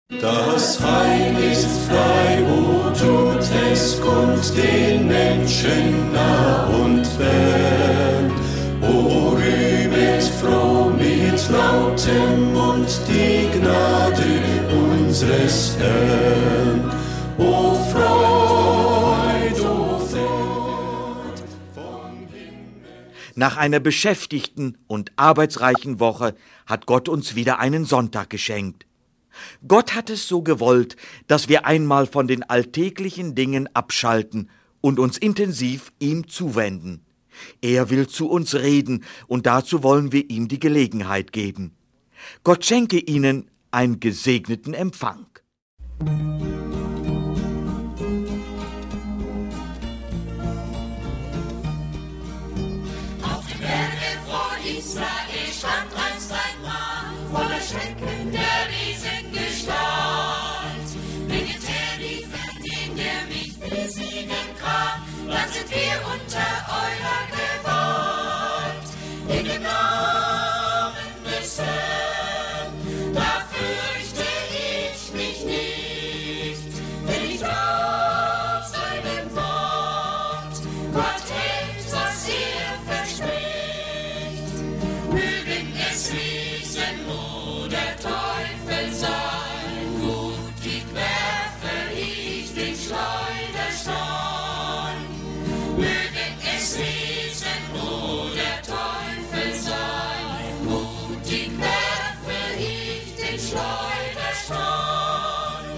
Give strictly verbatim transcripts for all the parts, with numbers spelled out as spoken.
Das Heil ist frei, wo tut es kund den Menschen nah und fern. O rühmet froh mit lautem Mund die Gnade unseres Herrn. O Freud, o Freud vom Himmel. Nach einer beschäftigten und arbeitsreichen Woche hat Gott uns wieder einen Sonntag geschenkt. Gott hat es so gewollt, dass wir einmal von den alltäglichen Dingen abschalten und uns intensiv ihm zuwenden. Er will zu uns reden und dazu wollen wir ihm die Gelegenheit geben. Gott schenke Ihnen einen gesegneten Empfang. Auf dem Berge vor Israel stand einst ein Mann, voller Schrecken der Riesengestalt. Bringet her die Feldin, der mich besiegen kann, dann sind wir unter eurer Gewalt. In dem Namen des Herrn, da fürchte ich mich nicht, denn ich glaub seinem Wort. Gott hält, was er verspricht. Mögen es Riesen oder Teufel sein, mutig werfe ich den Schleuderstein. Mögen es Riesen oder Teufel sein, mutig werfe ich den Schleuderstein.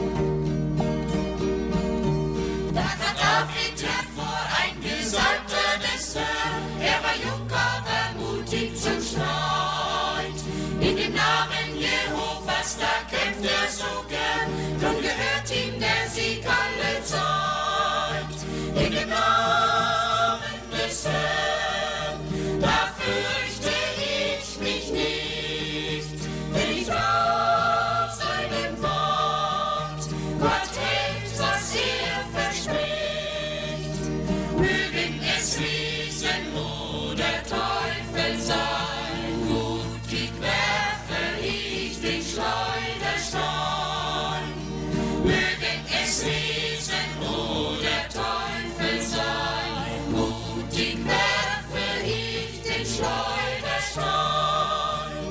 Da trat David hervor, ein Gesalbter des Herrn, er war jung, aber mutig zum Streit. In dem Namen Jehovas, da kämpft er so gern, drum gehört ihm der Sieg alle Zeit. In dem Namen des Herrn, da fürchte ich mich nicht, denn ich glaub seinem Wort. Gott hält, was er verspricht. Mögen es Riesen oder Teufel sein, mutig werfe ich den Schleuderstein. Mögen es Riesen oder Teufel sein, mutig werfe ich den Schleuderstein.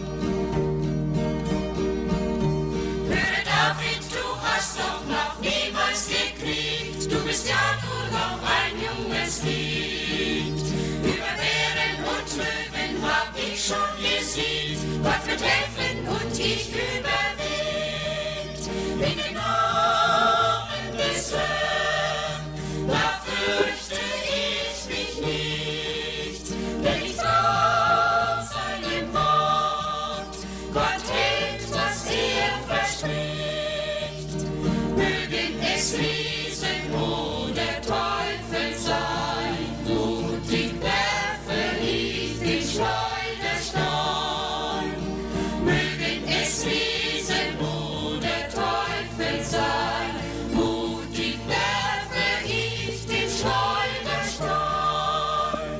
Höre David, du hast doch noch niemals gekriegt, du bist ja nur noch ein junges Kind. Über Bären und Löwen hab ich schon gesiegt, Gott wird helfen und ich überwind. In den Namen des Herrn, da fürchte ich mich nicht, denn ich glaub seinem Wort. Gott hält, was er verspricht. Mögen es Riesen oder Teufel sein, mutig werfe ich den Schleuderstein. Mögen es Riesen oder Teufel sein, mutig werfe ich den Schleuderstein.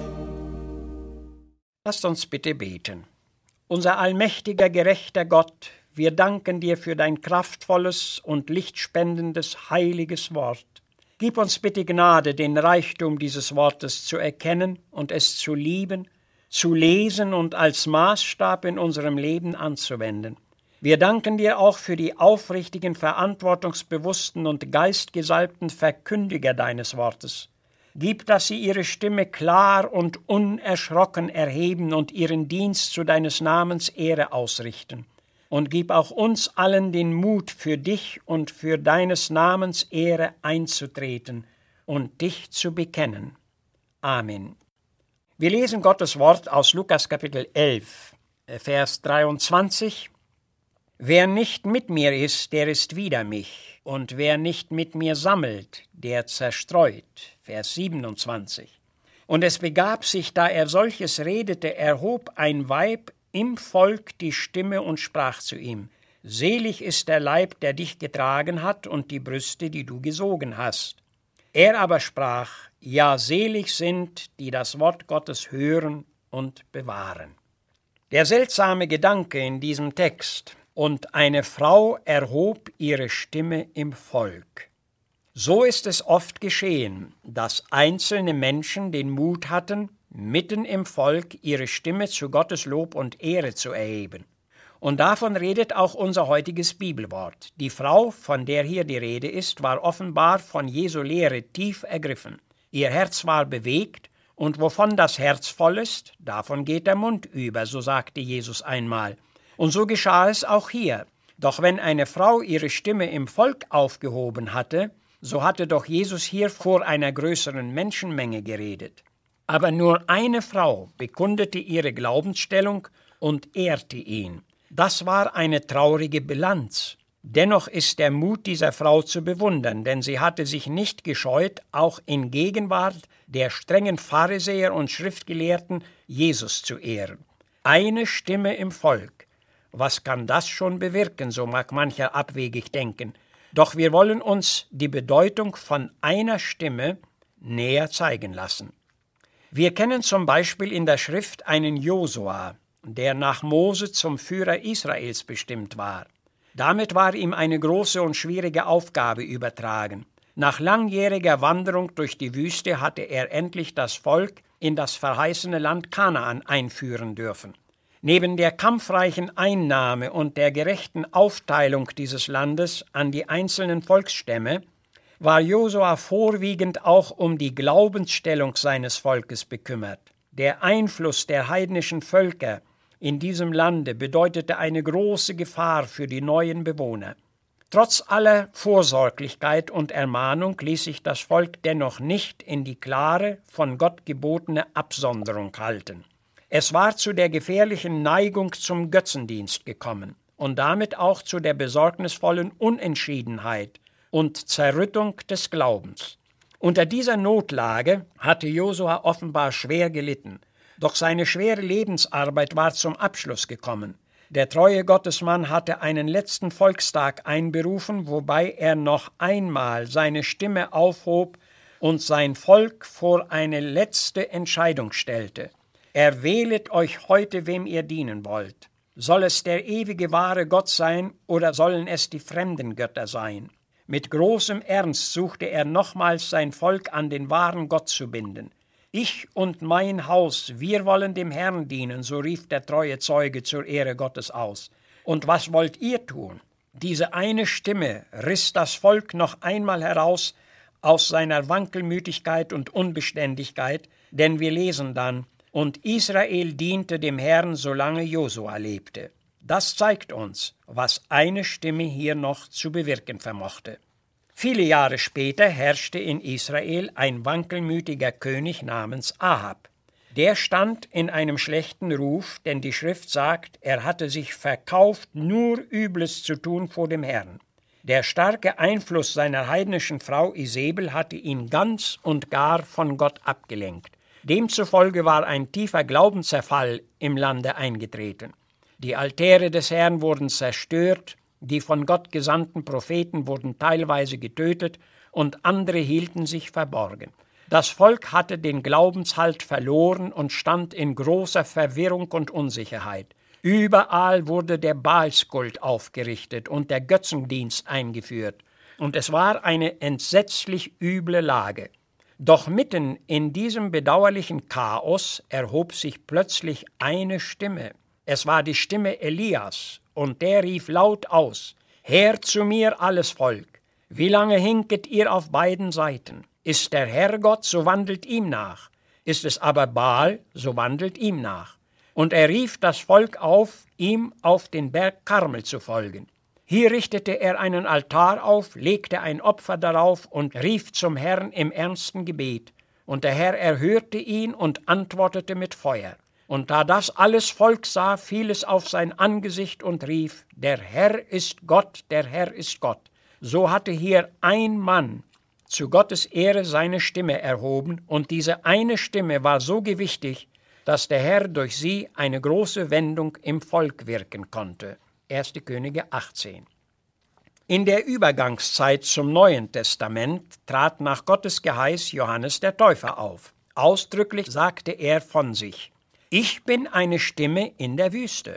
Lasst uns bitte beten. Unser allmächtiger, gerechter Gott, wir danken dir für dein kraftvolles und lichtspendendes, heiliges Wort. Gib uns bitte Gnade, den Reichtum dieses Wortes zu erkennen und es zu lieben, zu lesen und als Maßstab in unserem Leben anzuwenden. Wir danken dir auch für die aufrichtigen, verantwortungsbewussten und geistgesalbten Verkündiger deines Wortes. Gib, dass sie ihre Stimme klar und unerschrocken erheben und ihren Dienst zu deines Namens Ehre ausrichten. Und gib auch uns allen den Mut, für dich und für deines Namens Ehre einzutreten und dich zu bekennen. Amen. Wir lesen Gottes Wort aus Lukas Kapitel elf, Vers dreiundzwanzig. Wer nicht mit mir ist, der ist wider mich, und wer nicht mit mir sammelt, der zerstreut. Vers siebenundzwanzig. Und es begab sich, da er solches redete, erhob ein Weib im Volk die Stimme und sprach zu ihm: Selig ist der Leib, der dich getragen hat, und die Brüste, die du gesogen hast. Er aber sprach: Ja, selig sind, die das Wort Gottes hören und bewahren. Der seltsame Gedanke in diesem Text und eine Frau erhob ihre Stimme im Volk. So ist es oft geschehen, dass einzelne Menschen den Mut hatten, mitten im Volk ihre Stimme zu Gottes Lob und Ehre zu erheben. Und davon redet auch unser heutiges Bibelwort. Die Frau, von der hier die Rede ist, war offenbar von Jesu Lehre tief ergriffen. Ihr Herz war bewegt, und wovon das Herz voll ist, davon geht der Mund über, so sagte Jesus einmal. Und so geschah es auch hier. Doch wenn eine Frau ihre Stimme im Volk aufgehoben hatte, so hatte doch Jesus hier vor einer größeren Menschenmenge geredet. Aber nur eine Frau bekundete ihre Glaubensstellung und ehrte ihn. Das war eine traurige Bilanz. Dennoch ist der Mut dieser Frau zu bewundern, denn sie hatte sich nicht gescheut, auch in Gegenwart der strengen Pharisäer und Schriftgelehrten Jesus zu ehren. Eine Stimme im Volk. Was kann das schon bewirken, so mag mancher abwegig denken. Doch wir wollen uns die Bedeutung von einer Stimme näher zeigen lassen. Wir kennen zum Beispiel in der Schrift einen Josua, der nach Mose zum Führer Israels bestimmt war. Damit war ihm eine große und schwierige Aufgabe übertragen. Nach langjähriger Wanderung durch die Wüste hatte er endlich das Volk in das verheißene Land Kanaan einführen dürfen. Neben der kampfreichen Einnahme und der gerechten Aufteilung dieses Landes an die einzelnen Volksstämme war Josua vorwiegend auch um die Glaubensstellung seines Volkes bekümmert. Der Einfluss der heidnischen Völker in diesem Lande bedeutete eine große Gefahr für die neuen Bewohner. Trotz aller Vorsorglichkeit und Ermahnung ließ sich das Volk dennoch nicht in die klare, von Gott gebotene Absonderung halten. Es war zu der gefährlichen Neigung zum Götzendienst gekommen und damit auch zu der besorgnisvollen Unentschiedenheit und Zerrüttung des Glaubens. Unter dieser Notlage hatte Josua offenbar schwer gelitten, doch seine schwere Lebensarbeit war zum Abschluss gekommen. Der treue Gottesmann hatte einen letzten Volkstag einberufen, wobei er noch einmal seine Stimme aufhob und sein Volk vor eine letzte Entscheidung stellte. Erwählet euch heute, wem ihr dienen wollt. Soll es der ewige wahre Gott sein oder sollen es die fremden Götter sein? Mit großem Ernst suchte er nochmals sein Volk an den wahren Gott zu binden. Ich und mein Haus, wir wollen dem Herrn dienen, so rief der treue Zeuge zur Ehre Gottes aus. Und was wollt ihr tun? Diese eine Stimme riss das Volk noch einmal heraus aus seiner Wankelmütigkeit und Unbeständigkeit, denn wir lesen dann, und Israel diente dem Herrn, solange Josua lebte. Das zeigt uns, was eine Stimme hier noch zu bewirken vermochte. Viele Jahre später herrschte in Israel ein wankelmütiger König namens Ahab. Der stand in einem schlechten Ruf, denn die Schrift sagt, er hatte sich verkauft, nur Übles zu tun vor dem Herrn. Der starke Einfluss seiner heidnischen Frau Isabel hatte ihn ganz und gar von Gott abgelenkt. Demzufolge war ein tiefer Glaubenszerfall im Lande eingetreten. Die Altäre des Herrn wurden zerstört, die von Gott gesandten Propheten wurden teilweise getötet und andere hielten sich verborgen. Das Volk hatte den Glaubenshalt verloren und stand in großer Verwirrung und Unsicherheit. Überall wurde der Baalskult aufgerichtet und der Götzendienst eingeführt, und es war eine entsetzlich üble Lage. Doch mitten in diesem bedauerlichen Chaos erhob sich plötzlich eine Stimme. Es war die Stimme Elias, und der rief laut aus: Her zu mir, alles Volk! Wie lange hinket ihr auf beiden Seiten? Ist der Herr Gott, so wandelt ihm nach. Ist es aber Baal, so wandelt ihm nach. Und er rief das Volk auf, ihm auf den Berg Karmel zu folgen. Hier richtete er einen Altar auf, legte ein Opfer darauf und rief zum Herrn im ernsten Gebet. Und der Herr erhörte ihn und antwortete mit Feuer. Und da das alles Volk sah, fiel es auf sein Angesicht und rief: Der Herr ist Gott, der Herr ist Gott. So hatte hier ein Mann zu Gottes Ehre seine Stimme erhoben, und diese eine Stimme war so gewichtig, dass der Herr durch sie eine große Wendung im Volk wirken konnte. erste Könige achtzehn. In der Übergangszeit zum Neuen Testament trat nach Gottes Geheiß Johannes der Täufer auf. Ausdrücklich sagte er von sich: Ich bin eine Stimme in der Wüste.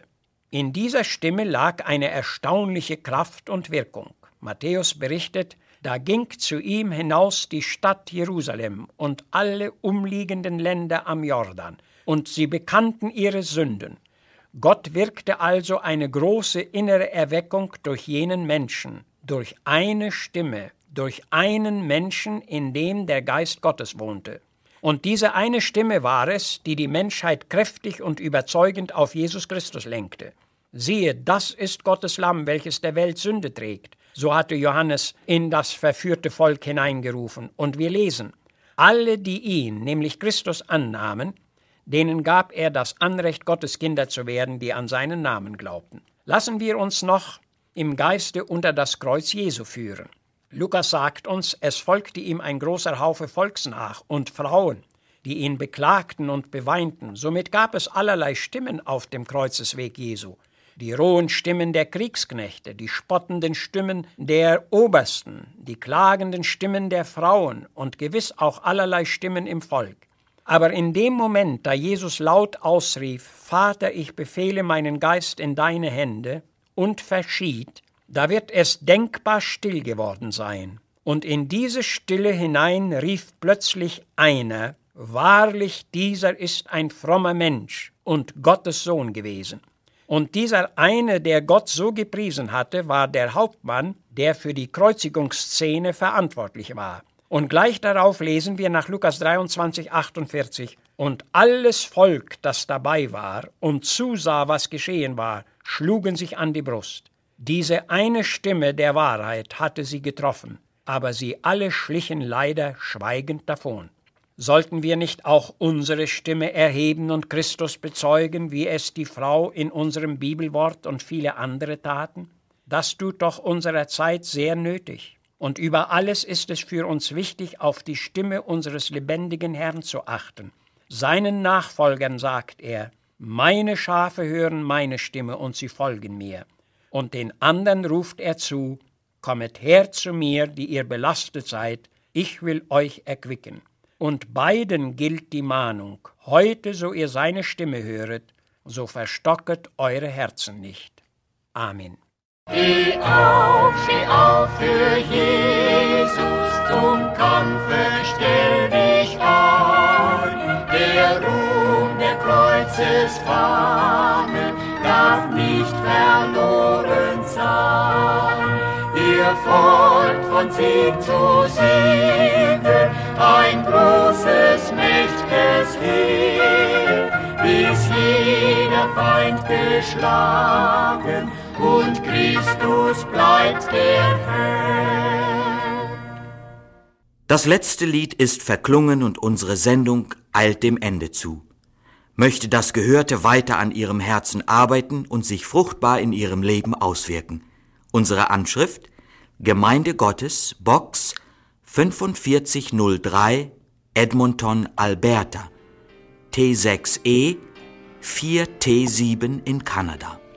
In dieser Stimme lag eine erstaunliche Kraft und Wirkung. Matthäus berichtet, da ging zu ihm hinaus die Stadt Jerusalem und alle umliegenden Länder am Jordan, und sie bekannten ihre Sünden. Gott wirkte also eine große innere Erweckung durch jenen Menschen, durch eine Stimme, durch einen Menschen, in dem der Geist Gottes wohnte. Und diese eine Stimme war es, die die Menschheit kräftig und überzeugend auf Jesus Christus lenkte. Siehe, das ist Gottes Lamm, welches der Welt Sünde trägt. So hatte Johannes in das verführte Volk hineingerufen. Und wir lesen, alle, die ihn, nämlich Christus, annahmen, denen gab er das Anrecht, Gottes Kinder zu werden, die an seinen Namen glaubten. Lassen wir uns noch im Geiste unter das Kreuz Jesu führen. Lukas sagt uns, es folgte ihm ein großer Haufe Volks nach und Frauen, die ihn beklagten und beweinten. Somit gab es allerlei Stimmen auf dem Kreuzesweg Jesu. Die rohen Stimmen der Kriegsknechte, die spottenden Stimmen der Obersten, die klagenden Stimmen der Frauen und gewiss auch allerlei Stimmen im Volk. Aber in dem Moment, da Jesus laut ausrief, Vater, ich befehle meinen Geist in deine Hände, und verschied, da wird es denkbar still geworden sein. Und in diese Stille hinein rief plötzlich einer, wahrlich, dieser ist ein frommer Mensch und Gottes Sohn gewesen. Und dieser eine, der Gott so gepriesen hatte, war der Hauptmann, der für die Kreuzigungsszene verantwortlich war. Und gleich darauf lesen wir nach Lukas dreiundzwanzig, achtundvierzig, und alles Volk, das dabei war und zusah, was geschehen war, schlugen sich an die Brust. Diese eine Stimme der Wahrheit hatte sie getroffen, aber sie alle schlichen leider schweigend davon. Sollten wir nicht auch unsere Stimme erheben und Christus bezeugen, wie es die Frau in unserem Bibelwort und viele andere taten? Das tut doch unserer Zeit sehr nötig. Und über alles ist es für uns wichtig, auf die Stimme unseres lebendigen Herrn zu achten. Seinen Nachfolgern sagt er, meine Schafe hören meine Stimme und sie folgen mir. Und den anderen ruft er zu, kommet her zu mir, die ihr belastet seid, ich will euch erquicken. Und beiden gilt die Mahnung, heute, so ihr seine Stimme höret, so verstocket eure Herzen nicht. Amen. Steh auf, steh auf für Jesus, zum Kampfe stell dich ein. Der Ruhm der Kreuzesfahne darf nicht verloren sein. Ihr folgt von Sieg zu Siege, ein großes, mächtiges Heer, bis jeder Feind geschlagen und Christus bleibt der Herr. Das letzte Lied ist verklungen und unsere Sendung eilt dem Ende zu. Möchte das Gehörte weiter an Ihrem Herzen arbeiten und sich fruchtbar in Ihrem Leben auswirken. Unsere Anschrift: Gemeinde Gottes, Box fünfundvierzig null drei, Edmonton, Alberta, T sechs E vier T sieben in Kanada.